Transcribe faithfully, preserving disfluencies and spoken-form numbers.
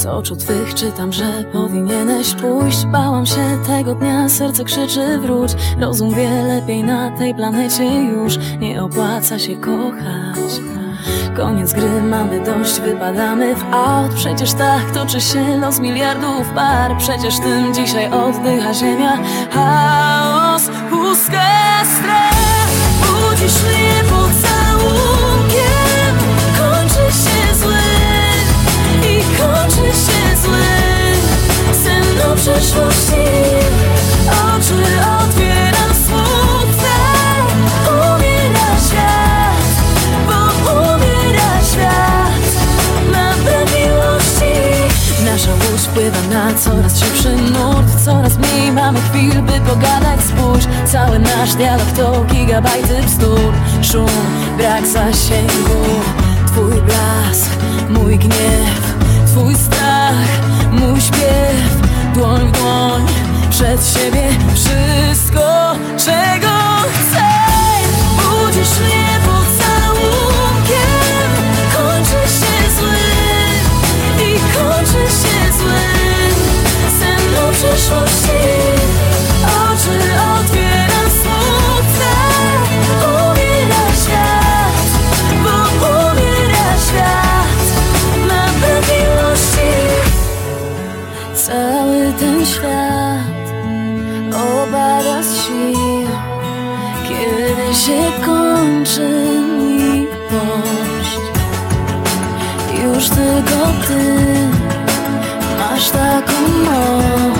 Z oczu twych czytam, że powinieneś pójść. Bałam się tego dnia, serce krzyczy wróć. Rozum wie, lepiej na tej planecie już nie opłaca się kochać. Koniec gry, mamy dość, wypadamy w aut. Przecież tak toczy się los miliardów par. Przecież tym dzisiaj oddycha ziemia. Chaos, pustkę, strach. Budzisz mnie pocałunkiem. Kończy się zły i kończy się zły. Sen o przeszłości, oczy otwieram smutne. Umiera świat, bo umiera świat. Mam brak miłości. Nasza łódź wpływa na coraz szybszy nurt. Coraz mniej mamy chwil, by pogadać. Spójrz, cały nasz dialog to gigabajty bzdur. Szum, brak zasięgu. Twój blask, mój gniew. Twój strach, mój śpiew. Dłoń w dłoń, przed siebie wszystko, czego chcę. Budzisz mnie pocałunkiem. Kończy się zły i kończy się zły. Sen o przeszłości, oczy otwieram smutne. Umiera świat, bo umiera świat. Mam brak miłości. Cały ten świat opada z sił, kiedy się kończy miłość. Już tylko ty masz taką moc.